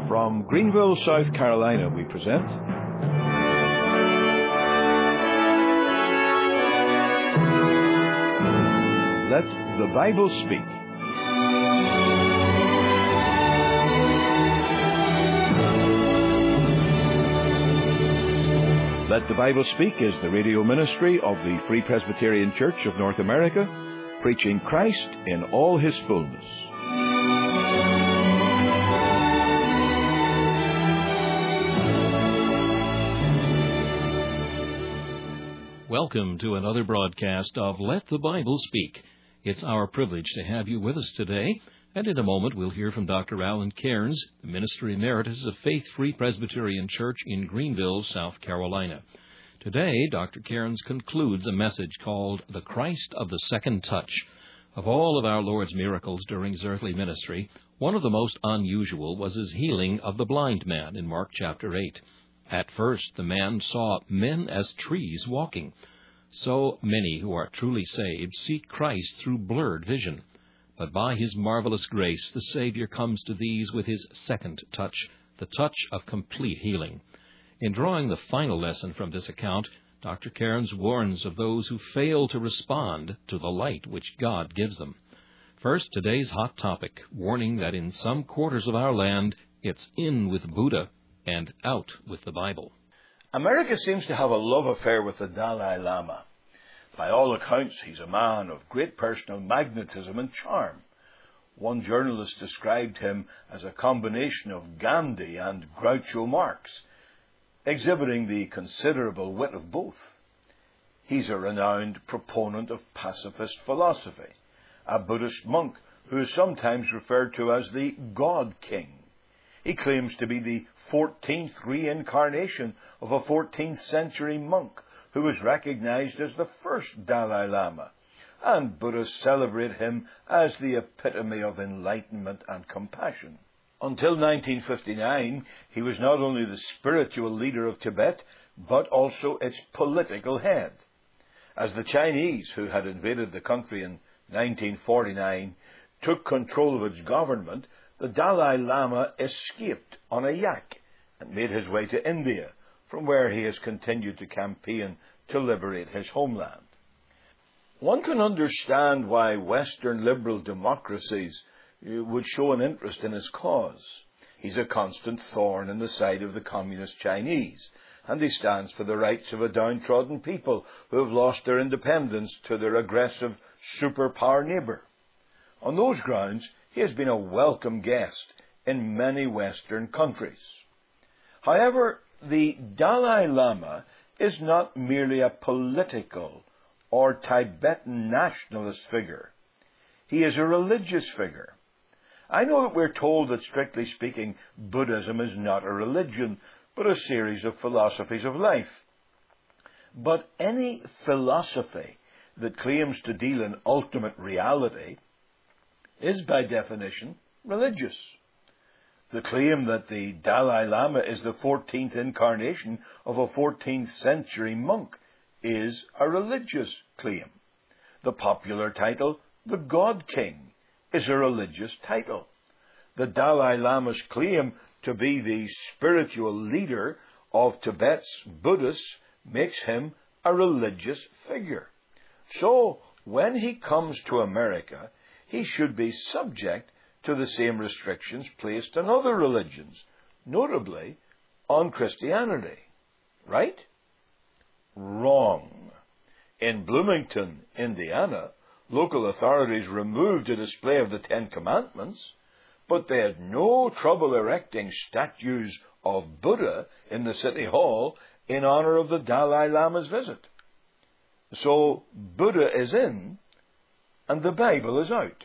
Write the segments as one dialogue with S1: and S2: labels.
S1: From Greenville, South Carolina, we present Let the Bible Speak. Let the Bible Speak is the radio ministry of the Free Presbyterian Church of North America, preaching Christ in all His fullness.
S2: Welcome to another broadcast of Let the Bible Speak. It's our privilege to have you with us today, and in a moment we'll hear from Dr. Alan Cairns, the Minister Emeritus of Faith Free Presbyterian Church in Greenville, South Carolina. Today, Dr. Cairns concludes a message called The Christ of the Second Touch. Of all of our Lord's miracles during His earthly ministry, one of the most unusual was His healing of the blind man in Mark chapter 8. At first, the man saw men as trees walking. So many who are truly saved see Christ through blurred vision. But by His marvelous grace, the Savior comes to these with His second touch, the touch of complete healing. In drawing the final lesson from this account, Dr. Cairns warns of those who fail to respond to the light which God gives them. First, today's hot topic, warning that in some quarters of our land, it's in with Buddha and out with the Bible.
S1: America seems to have a love affair with the Dalai Lama. By all accounts, he's a man of great personal magnetism and charm. One journalist described him as a combination of Gandhi and Groucho Marx, exhibiting the considerable wit of both. He's a renowned proponent of pacifist philosophy, a Buddhist monk who is sometimes referred to as the God King. He claims to be the 14th reincarnation of a 14th century monk who was recognized as the first Dalai Lama, and Buddhists celebrate him as the epitome of enlightenment and compassion. Until 1959, he was not only the spiritual leader of Tibet, but also its political head. As the Chinese, who had invaded the country in 1949, took control of its government, the Dalai Lama escaped on a yak and made his way to India, from where he has continued to campaign to liberate his homeland. One can understand why Western liberal democracies would show an interest in his cause. He's a constant thorn in the side of the communist Chinese, and he stands for the rights of a downtrodden people who have lost their independence to their aggressive superpower neighbour. On those grounds, he has been a welcome guest in many Western countries. However, the Dalai Lama is not merely a political or Tibetan nationalist figure. He is a religious figure. I know that we're told that, strictly speaking, Buddhism is not a religion, but a series of philosophies of life. But any philosophy that claims to deal in ultimate reality is, by definition, religious. The claim that the Dalai Lama is the 14th incarnation of a 14th century monk is a religious claim. The popular title, the God King, is a religious title. The Dalai Lama's claim to be the spiritual leader of Tibet's Buddhists makes him a religious figure. So, when he comes to America, he should be subject to the same restrictions placed on other religions, notably on Christianity. Right? Wrong. In Bloomington, Indiana, local authorities removed a display of the Ten Commandments, but they had no trouble erecting statues of Buddha in the city hall in honor of the Dalai Lama's visit. So, Buddha is in, and the Bible is out.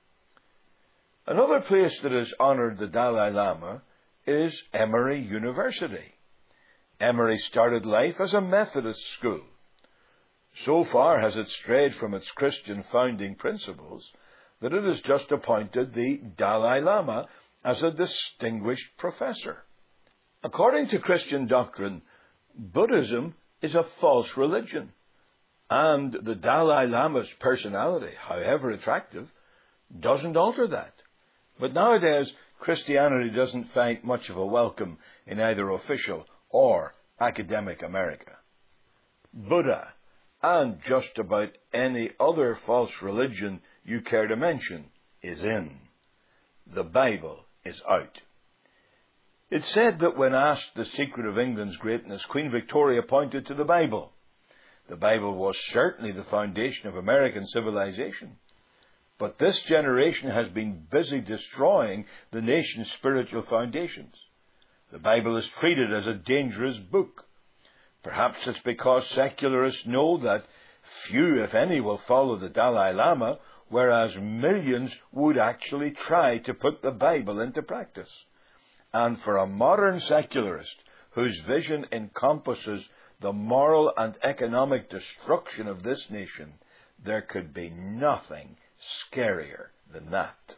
S1: Another place that has honored the Dalai Lama is Emory University. Emory started life as a Methodist school. So far has it strayed from its Christian founding principles that it has just appointed the Dalai Lama as a distinguished professor. According to Christian doctrine, Buddhism is a false religion, and the Dalai Lama's personality, however attractive, doesn't alter that. But nowadays, Christianity doesn't find much of a welcome in either official or academic America. Buddha, and just about any other false religion you care to mention, is in. The Bible is out. It's said that when asked the secret of England's greatness, Queen Victoria pointed to the Bible. The Bible was certainly the foundation of American civilization. But this generation has been busy destroying the nation's spiritual foundations. The Bible is treated as a dangerous book. Perhaps it's because secularists know that few, if any, will follow the Dalai Lama, whereas millions would actually try to put the Bible into practice. And for a modern secularist whose vision encompasses the moral and economic destruction of this nation, there could be nothing scarier than that.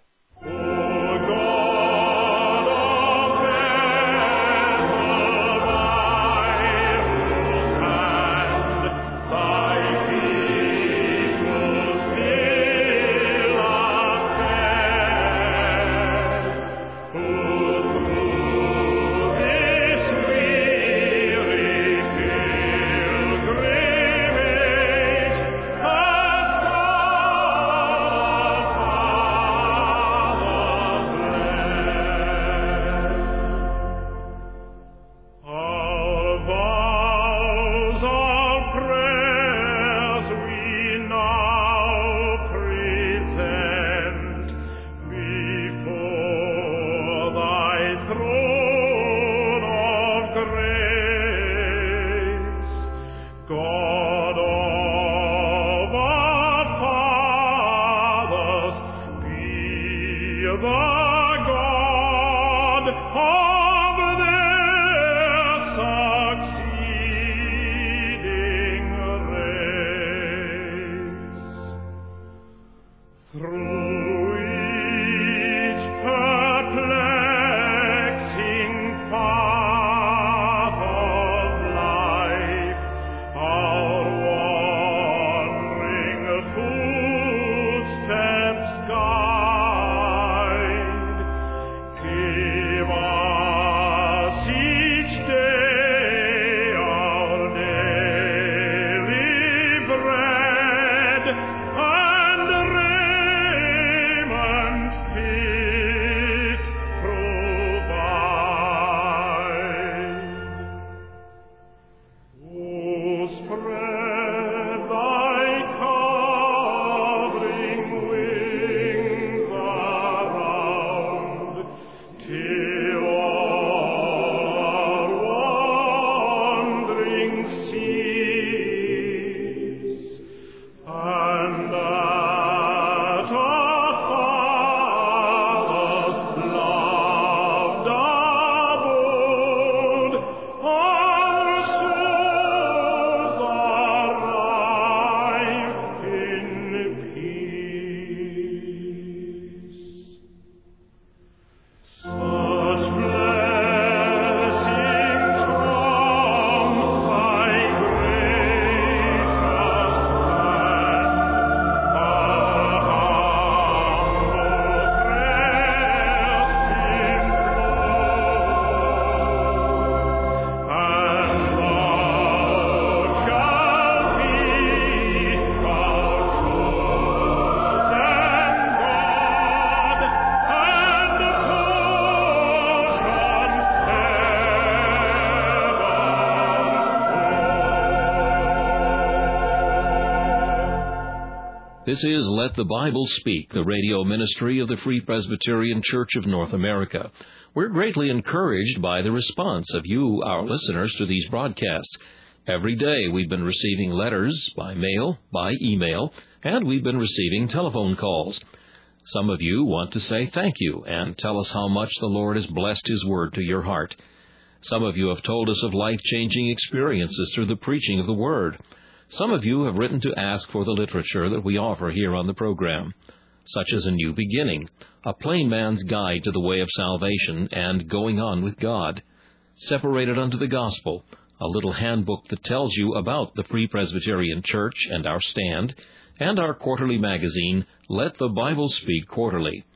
S2: This is Let the Bible Speak, the radio ministry of the Free Presbyterian Church of North America. We're greatly encouraged by the response of you, our listeners, to these broadcasts. Every day we've been receiving letters by mail, by email, and we've been receiving telephone calls. Some of you want to say thank you and tell us how much the Lord has blessed His Word to your heart. Some of you have told us of life-changing experiences through the preaching of the Word. Some of you have written to ask for the literature that we offer here on the program, such as A New Beginning, A Plain Man's Guide to the Way of Salvation and Going On with God, Separated Unto the Gospel, a little handbook that tells you about the Free Presbyterian Church and our stand, and our quarterly magazine, Let the Bible Speak Quarterly.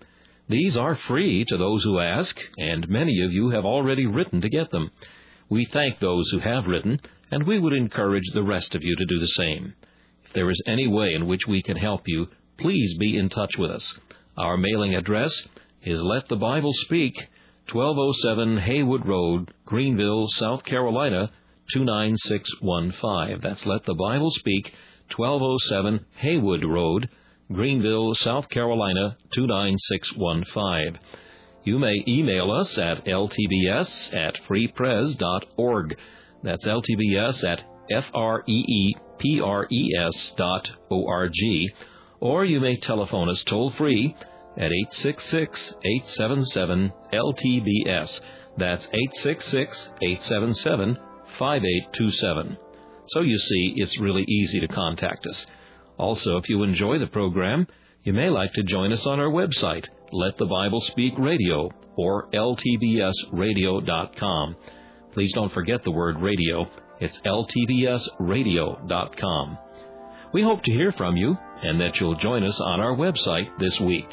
S2: These are free to those who ask, and many of you have already written to get them. We thank those who have written, and we would encourage the rest of you to do the same. If there is any way in which we can help you, please be in touch with us. Our mailing address is Let the Bible Speak, 1207 Haywood Road, Greenville, South Carolina, 29615. That's Let the Bible Speak, 1207 Haywood Road, Greenville, South Carolina, 29615. You may email us at ltbs@freepres.org. That's ltbs@freepres.org. Or you may telephone us toll-free at 866-877-LTBS. That's 866-877-5827. So you see, it's really easy to contact us. Also, if you enjoy the program, you may like to join us on our website, Let the Bible Speak Radio, or ltbsradio.com. Please don't forget the word radio. It's ltbsradio.com. We hope to hear from you, and that you'll join us on our website this week.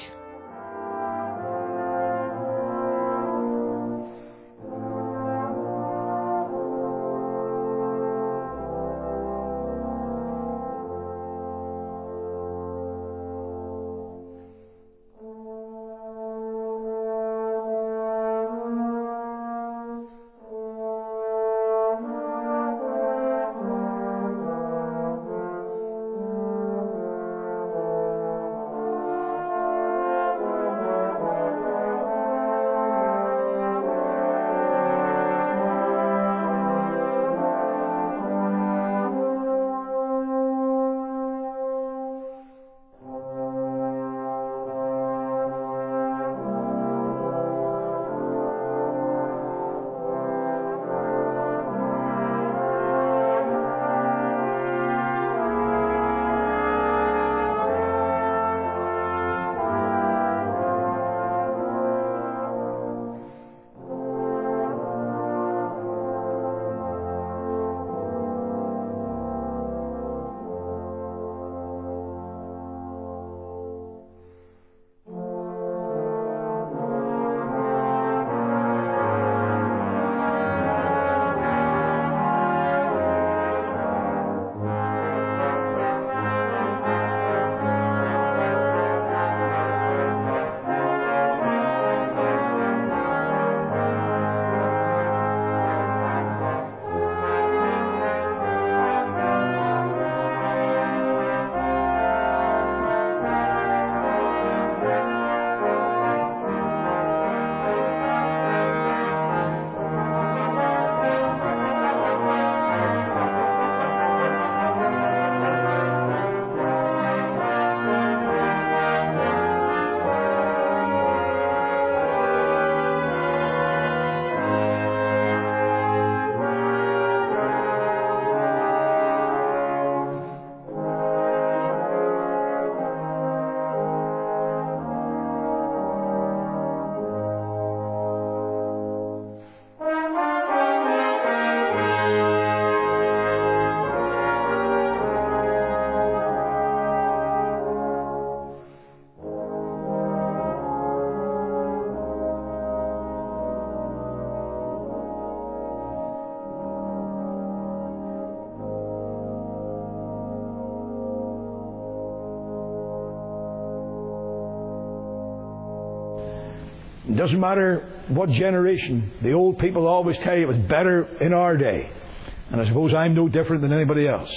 S3: It doesn't matter what generation. The old people always tell you it was better in our day. And I suppose I'm no different than anybody else.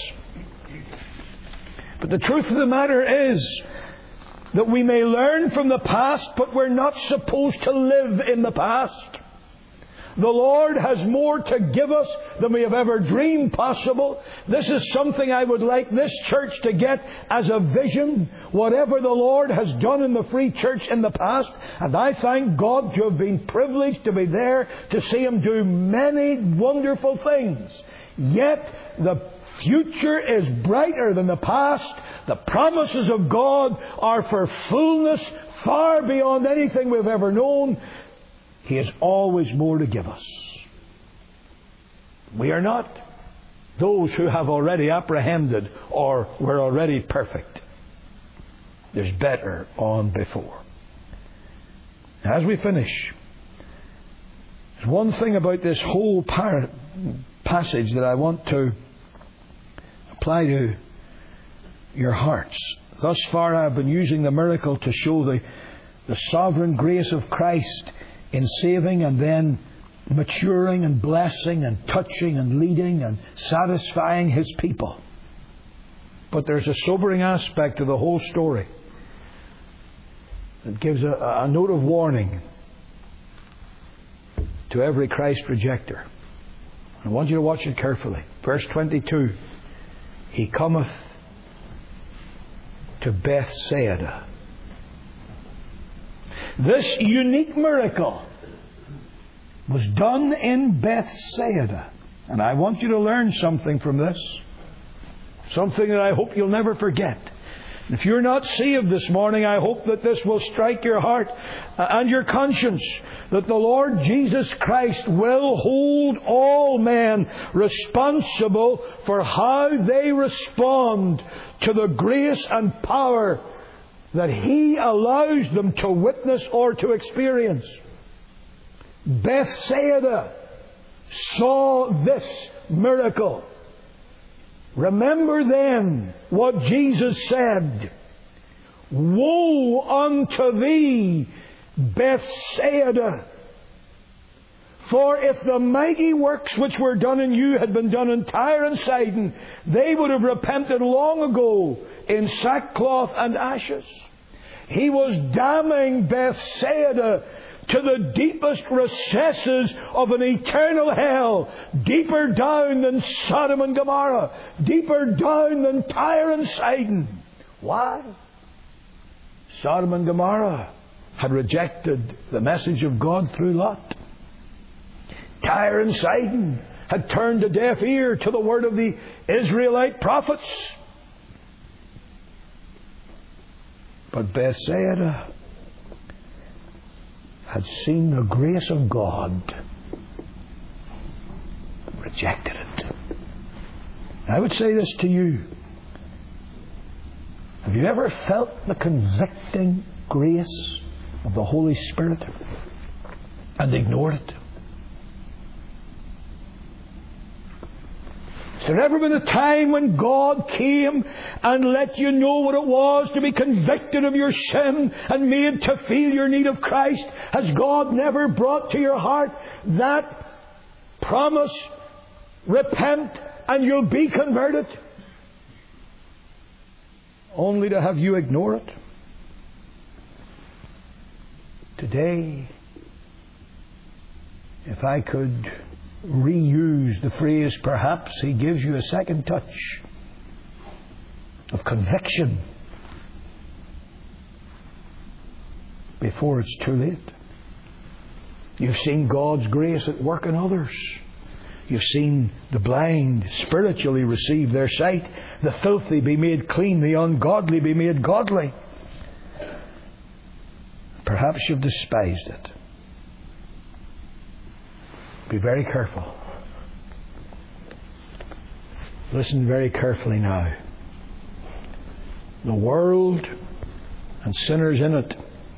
S3: But the truth of the matter is that we may learn from the past, but we're not supposed to live in the past. The Lord has more to give us than we have ever dreamed possible. This is something I would like this church to get as a vision. Whatever the Lord has done in the Free Church in the past. And I thank God to have been privileged to be there to see Him do many wonderful things. Yet the future is brighter than the past. The promises of God are for fullness far beyond anything we've ever known. He has always more to give us. We are not those who have already apprehended or were already perfect. There's better on before. As we finish, there's one thing about this whole passage that I want to apply to your hearts. Thus far I've been using the miracle to show the sovereign grace of Christ in saving and then maturing and blessing and touching and leading and satisfying His people. But there's a sobering aspect to the whole story that gives a note of warning to every Christ rejecter. I want you to watch it carefully. Verse 22. He cometh to Bethsaida. This unique miracle was done in Bethsaida. And I want you to learn something from this. Something that I hope you'll never forget. If you're not saved this morning, I hope that this will strike your heart and your conscience, that the Lord Jesus Christ will hold all men responsible for how they respond to the grace and power that He allows them to witness or to experience. Bethsaida saw this miracle. Remember then what Jesus said. Woe unto thee, Bethsaida! For if the mighty works which were done in you had been done in Tyre and Sidon, they would have repented long ago in sackcloth and ashes. He was damning Bethsaida to the deepest recesses of an eternal hell, deeper down than Sodom and Gomorrah, deeper down than Tyre and Sidon. Why? Sodom and Gomorrah had rejected the message of God through Lot. Tyre and Sidon had turned a deaf ear to the word of the Israelite prophets. But Bethsaida had seen the grace of God, rejected it. I would say this to you. Have you ever felt the convicting grace of the Holy Spirit and ignored it? Has there ever been a time when God came and let you know what it was to be convicted of your sin and made to feel your need of Christ? Has God never brought to your heart that promise, repent and you'll be converted? Only to have you ignore it? Today, if I could reuse the phrase, perhaps He gives you a second touch of conviction before it's too late. You've seen God's grace at work in others. You've seen the blind spiritually receive their sight, the filthy be made clean, the ungodly be made godly. Perhaps you've despised it. Be very careful. Listen very carefully now. The world and sinners in it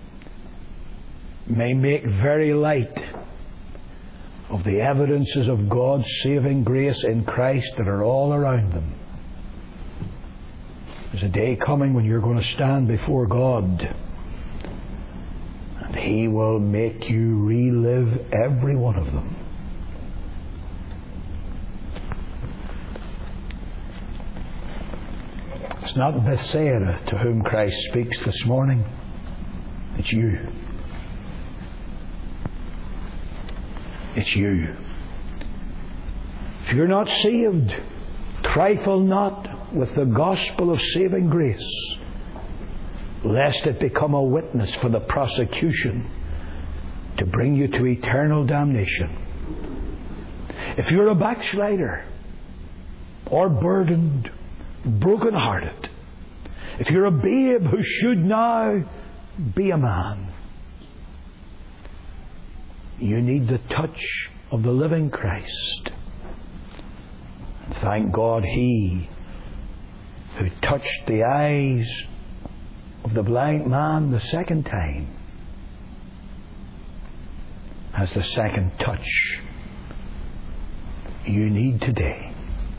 S3: may make very light of the evidences of God's saving grace in Christ that are all around them. There's a day coming when you're going to stand before God, and He will make you relive every one of them. It's not Bethsaida to whom Christ speaks this morning. It's you. It's you. If you're not saved, trifle not with the gospel of saving grace, lest it become a witness for the prosecution to bring you to eternal damnation. If you're a backslider or burdened, broken-hearted, if you're a babe who should now be a man, you need the touch of the living Christ. Thank God He who touched the eyes of the blind man the second time as the second touch you need today.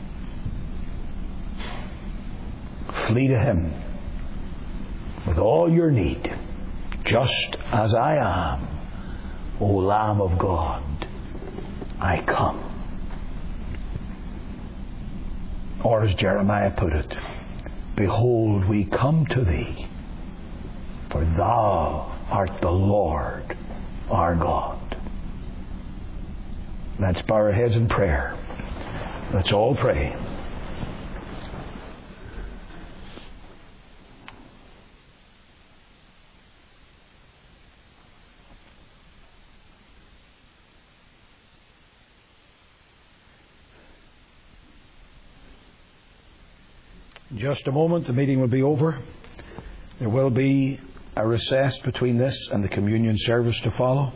S3: Flee to Him with all your need, just as I am, O Lamb of God, I come. Or as Jeremiah put it, behold, we come to Thee, for Thou art the Lord our God. Let's bow our heads in prayer. Let's all pray. In just a moment, the meeting will be over. There will be a recess between this and the communion service to follow.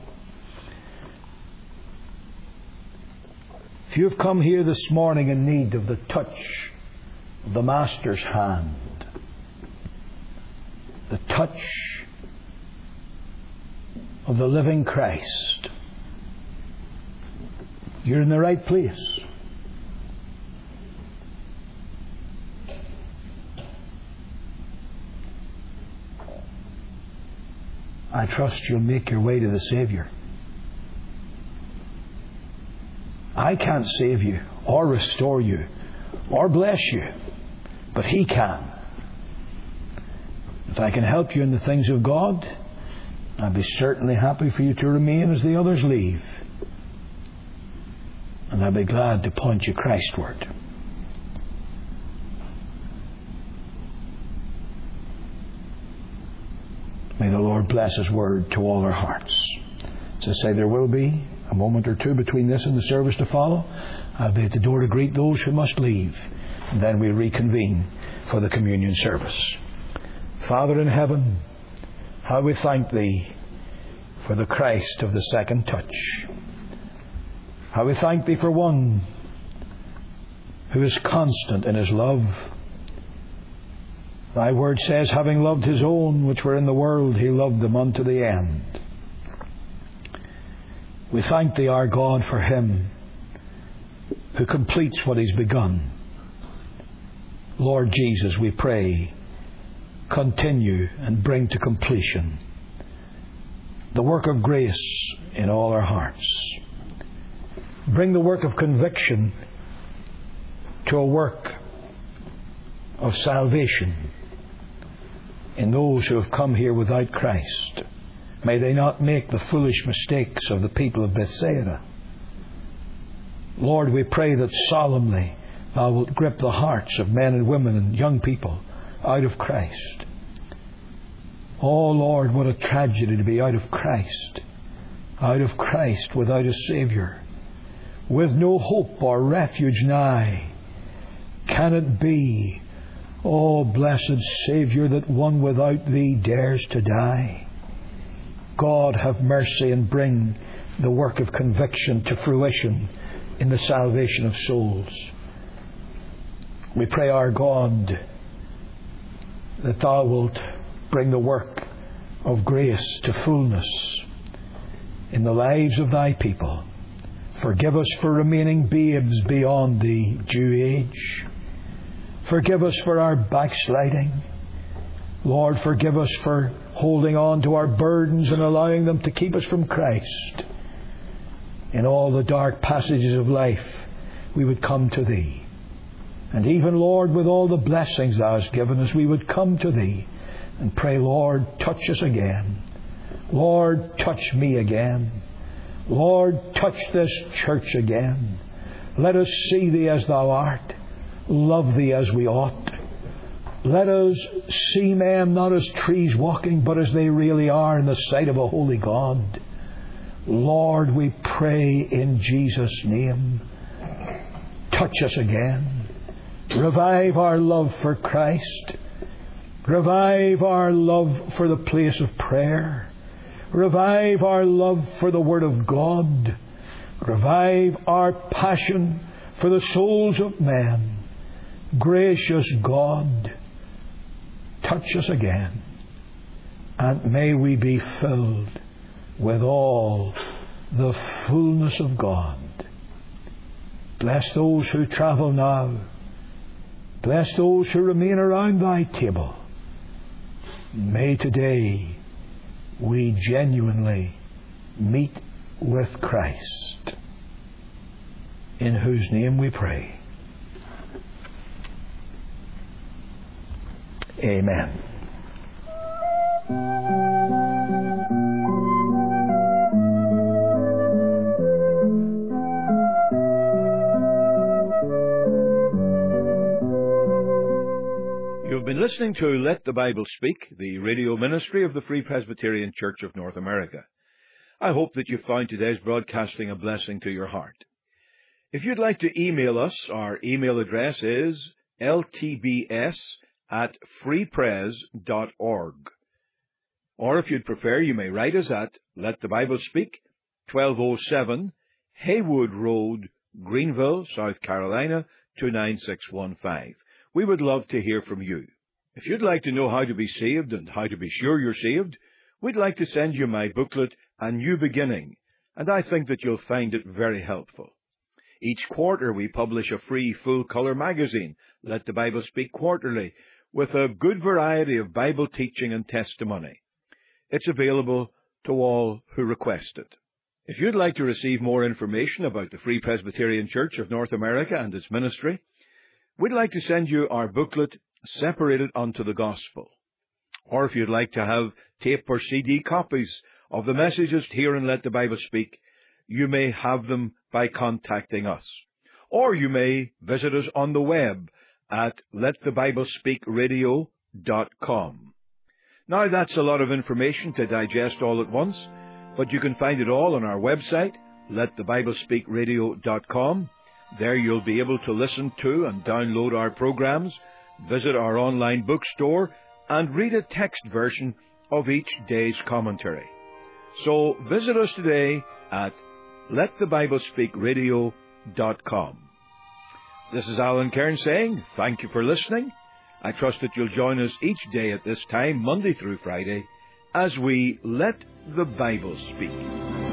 S3: If you have come here this morning in need of the touch of the Master's hand, the touch of the living Christ, you're in the right place. I trust you'll make your way to the Saviour. I can't save you, or restore you, or bless you, but He can. If I can help you in the things of God, I'd be certainly happy for you to remain as the others leave. And I'd be glad to point you Christward. May the Lord bless His word to all our hearts. As I say, there will be a moment or two between this and the service to follow. I'll be at the door to greet those who must leave. And then we'll reconvene for the communion service. Father in heaven, how we thank Thee for the Christ of the second touch. How we thank Thee for one who is constant in His love. Thy word says, having loved His own which were in the world, He loved them unto the end. We thank Thee, our God, for Him who completes what He's begun. Lord Jesus, we pray, continue and bring to completion the work of grace in all our hearts. Bring the work of conviction to a work of salvation in those who have come here without Christ. May they not make the foolish mistakes of the people of Bethsaida. Lord, we pray that solemnly Thou wilt grip the hearts of men and women and young people out of Christ. Oh Lord, what a tragedy to be out of Christ. Out of Christ without a Saviour, with no hope or refuge nigh. Can it be, oh blessed Saviour, that one without Thee dares to die? God, have mercy and bring the work of conviction to fruition in the salvation of souls. We pray, our God, that Thou wilt bring the work of grace to fullness in the lives of Thy people. Forgive us for remaining babes beyond the due age. Forgive us for our backsliding. Lord, forgive us for holding on to our burdens and allowing them to keep us from Christ. In all the dark passages of life, we would come to Thee. And even, Lord, with all the blessings Thou hast given us, we would come to Thee and pray, Lord, touch us again. Lord, touch me again. Lord, touch this church again. Let us see Thee as Thou art. Love Thee as we ought. Let us see men not as trees walking, but as they really are in the sight of a holy God. Lord, we pray in Jesus' name, touch us again. Revive our love for Christ. Revive our love for the place of prayer. Revive our love for the Word of God. Revive our passion for the souls of men. Gracious God, touch us again, and may we be filled with all the fullness of God. Bless those who travel now. Bless those who remain around Thy table. May today we genuinely meet with Christ, in whose name we pray. Amen.
S1: You've been listening to Let the Bible Speak, the radio ministry of the Free Presbyterian Church of North America. I hope that you found today's broadcasting a blessing to your heart. If you'd like to email us, our email address is ltbs@freepres.org. Or if you'd prefer, you may write us at Let the Bible Speak, 1207 Haywood Road, Greenville, South Carolina, 29615. We would love to hear from you. If you'd like to know how to be saved and how to be sure you're saved, we'd like to send you my booklet, A New Beginning, and I think that you'll find it very helpful. Each quarter we publish a free full-color magazine, Let the Bible Speak Quarterly, with a good variety of Bible teaching and testimony. It's available to all who request it. If you'd like to receive more information about the Free Presbyterian Church of North America and its ministry, we'd like to send you our booklet, Separated unto the Gospel. Or if you'd like to have tape or CD copies of the messages here in Let the Bible Speak, you may have them by contacting us. Or you may visit us on the web at letthebiblespeakradio.com. Now that's a lot of information to digest all at once, but you can find it all on our website, letthebiblespeakradio.com. There you'll be able to listen to and download our programs, visit our online bookstore, and read a text version of each day's commentary. So visit us today at letthebiblespeakradio.com. This is Alan Cairns saying thank you for listening. I trust that you'll join us each day at this time, Monday through Friday, as we Let the Bible Speak.